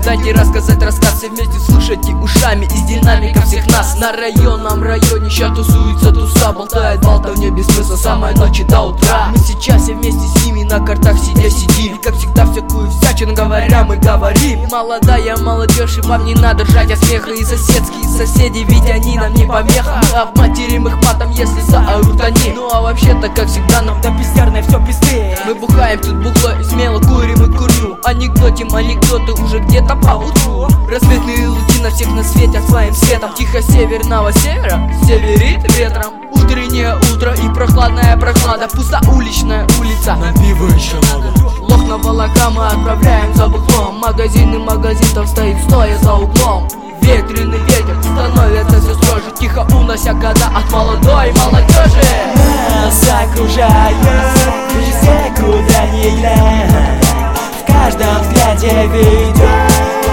Дайте рассказать рассказ, все вместе слушайте ушами из динамиков всех нас. На районном районе ща тусуется туса, болтает болтовня без смысла с самой ночи до утра. Мы сейчас все вместе с ними на картах сидим, и как всегда всякую всячину говоря мы говорим. Молодая молодежь, и вам не надо ржать от смеха. И соседские соседи, ведь они нам не помеха. Мы обматерим их матом, если заорут они. Ну а вообще-то, как всегда, нам до пиздярной все пизды. Мы бухаем тут бухло и смело курим и курю. Анекдотим анекдоты уже где-то по утру. Рассветные лучи на всех насветят своим светом. Тихо северного севера северит ветром. Утреннее утро и прохладная прохлада. Пуста уличная улица, нам пиво еще надо. Лох молока мы отправляем за бухлом. Магазин там стоит стоя за углом. Ветреный ветер становится все строже. Тихо унося года от молодой молодежи. Нас окружает везде, куда ни глянь. В каждом взгляде ведет.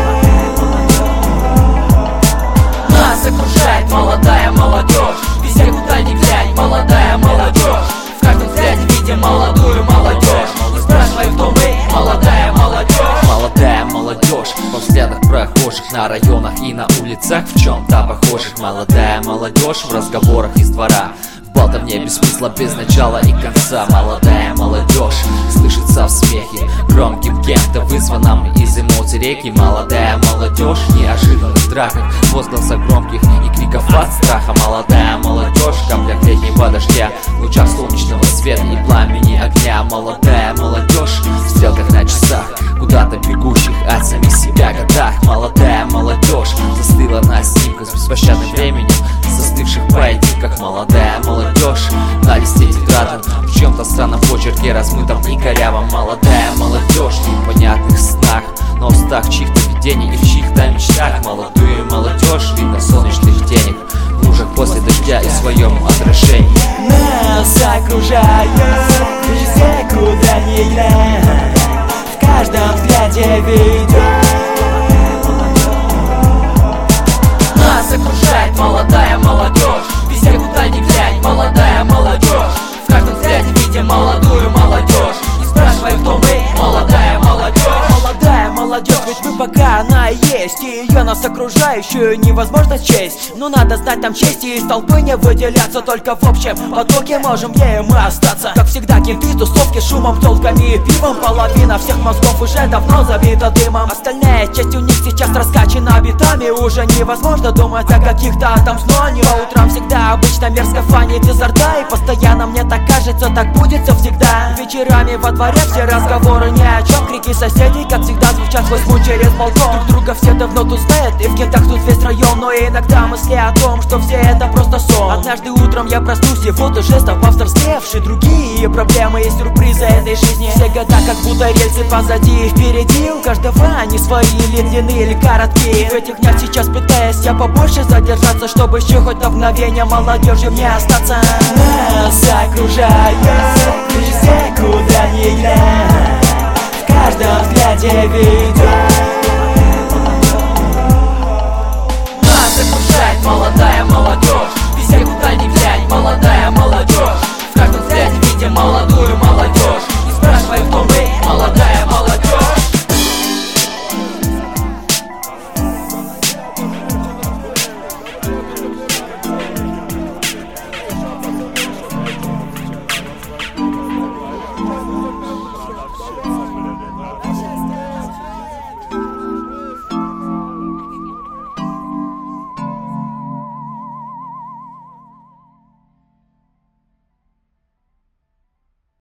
Нас окружает молодая молодежь. Везде, куда ни глянь, молодая молодежь. В каждом взгляде видим молодую молодежь. Не спрашивай, кто мы, молодая молодежь. Молодая молодежь во взглядах прохожих на районах и на улицах в чем-то похожих. Молодая молодежь в разговорах из двора, в болтовне без смысла, без начала и конца. Молодая молодежь слышится в смехе, громким кем-то вызванном из эмоций реки. Молодая молодежь в неожиданных драках, возгласах громких и криков от страха. Молодая молодежь в каплях летнего дождя, в лучах солнечного света и пламени огня. Молодая молодежь в стрелках на часах, куда-то бегущих от самих себя годах. Молодая молодежь застыла на снимках с беспощадным временем, застывших поединках. Молодая молодежь на листе тетрадном, в чем-то странном почерке, размытом и корявом. Молодая молодежь в непонятных снах, на устах чьих-то видений и в чьих-то мечтах. Молодую молодежь видно солнечных денег, в лужах после дождя и в своем отражении. Нас окружает везде, куда ни глянь. В каждом взгляде ведет. Нас окружает молодая молодежь. Везде, куда ни глянь, молодая молодежь. В каждом взгляде видим молодую молодежь. Не спрашивай, кто мы, молодая молодежь. Молодая молодежь, ведь мы пока она есть, и ее нас окружающую невозможно счесть. Но надо знать нам честь и из толпы не выделяться. Только в общем потоке можем ею мы остаться. Как всегда кенты, тусовки шумом, телками и пивом. Половина всех мозгов уже давно забита дымом. Остальная часть у них сейчас раскачана битами. Уже невозможно думать о каких-то отомстованиях. По утрам всегда обычно мерзко фанит изо рта. И постоянно мне так кажется, так будет все всегда. Вечерами во дворе все разговоры ни о чем. Крики соседей, как всегда, звучат сквозь муть через балкон. Друг друга все давно тут знают, и в кентах тут весь район. Но иногда мысли о том, что все это просто сон. Однажды утром я проснусь, и вот уже стал повзрослевший. Другие проблемы и сюрпризы этой жизни. Все года как будто рельсы позади и впереди. У каждого они свои, или длинные, или короткие. В этих днях сейчас пытаюсь я побольше задержаться, чтобы еще хоть на мгновение молодежью мне остаться. Нас окружает везде, куда ни глянь. В каждом взгляде ведет.